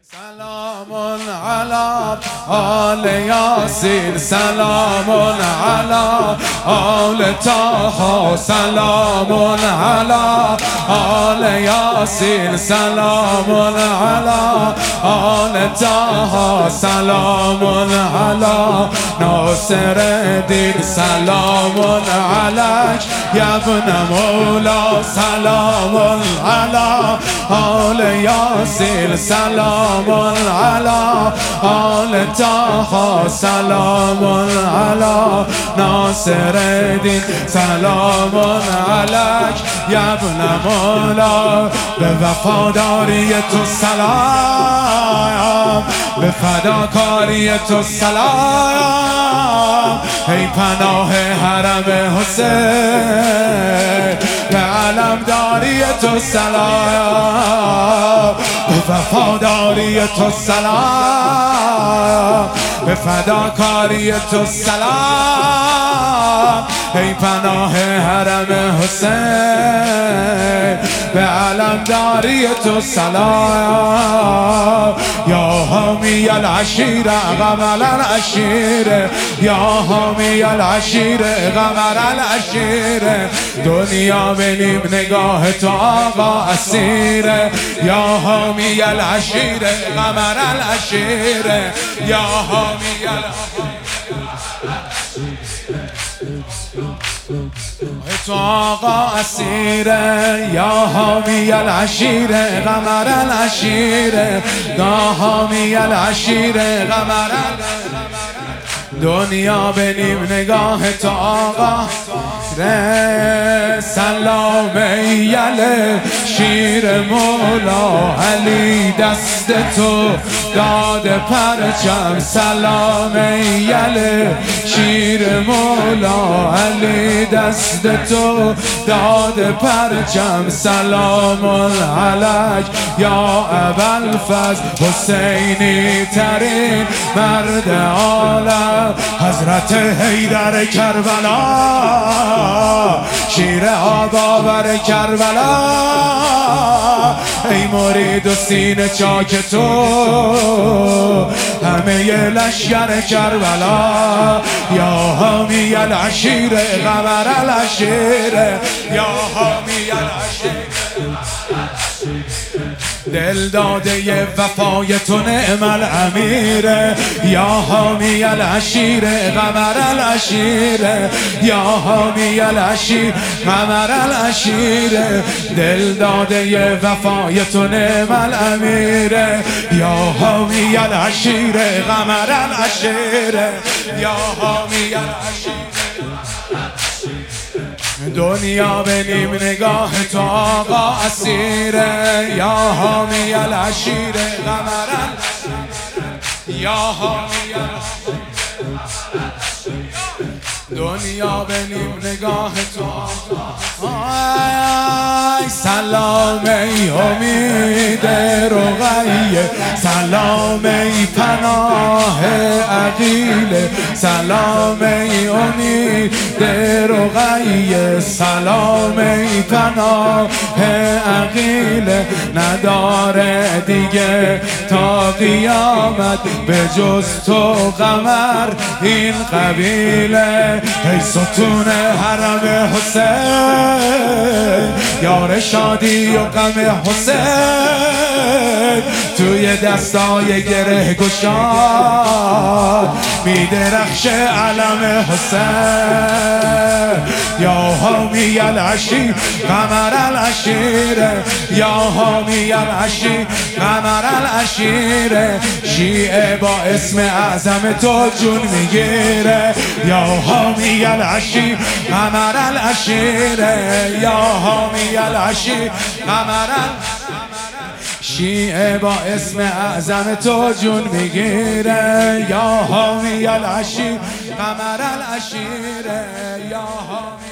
سلام علی آل یاسین، سلام علی آل طه، سلام علی آل یاسین، سلام علی آل طه، سلام علی ناصر الدین، سلام علیک یا ابن مولا، سلام علی آل یاسین، سلام علی آل طه، سلام علی ناصر الدین، سلام علیک یا ابن مولا. به وفاداری تو سلام، به فداکاری تو سلام، ای پناه حرم حسین، به علمداری تو سلام، به وفاداری تو سلام، به فداکاری تو سلام، ای پناه حرم حسین، به علمداری تو سلام. یا حامی العشیر قمر العشیر، یا حامی العشیر قمر العشیر، دنیا بنیم نگاه تو آقا اسیره. یا حامی العشیر قمر العشیر، یا حامی العشیر تو آقا اسیره. یا حامی العشیر قمر العشیر، یا حامی العشیر قمر العشیر، دنیا بنیم نگاه تو آقا. سلام ایل شیر مولا، علی دست تو داد پرچم، سلام ایل شیر مولا، علی دست تو داد پرچم، سلام علیک یا ابوالفضل، حسینی ترین مرد عالم، حضرت حیدر کربلا، شیر آباور کربلا، ای مرید و سینه چاک تو، همه لشکر کربلا. یا حامی العشیر قمر العشیر، یا حامی العشیر، دل داده وفای تو نعم الامیر. یا حامی العشیر قمر العشیر، یا حامی العشیر قمر العشیر، دل داده وفای تو نعم الامیر. یا حامی العشیر قمر العشیر، یا حامی العشیر، دنیا بنیم نگاه تو آقا اسیره. یا حامی العشیر قمر العشیر، یا حامی العشیر، دنیا بنیم نگاه تو آقا. سلام ای امید رقیه، سلام ای پناه عقیل، سلام ای امید رقیه، سلام ای پناه عقیل، نداره دیگه تا قیامت به جز تو قمر این قبیله. ای ستون حرم حسین، یار شادی و غم حسین، توی دستای گره گشاد میدرخش علم حسین. یا حامی العشیر قمر العشیر، یا حامی العشیر قمر العشیر، شیعه با اسم اعظم تو جون میگیره. یا حامی العشیر قمر العشیر، یا حامی العشیر قمر العشیر، شیعه با اسم اعظم تو جون میگیره. یا حامی العشیر قمر العشیر، یا حامی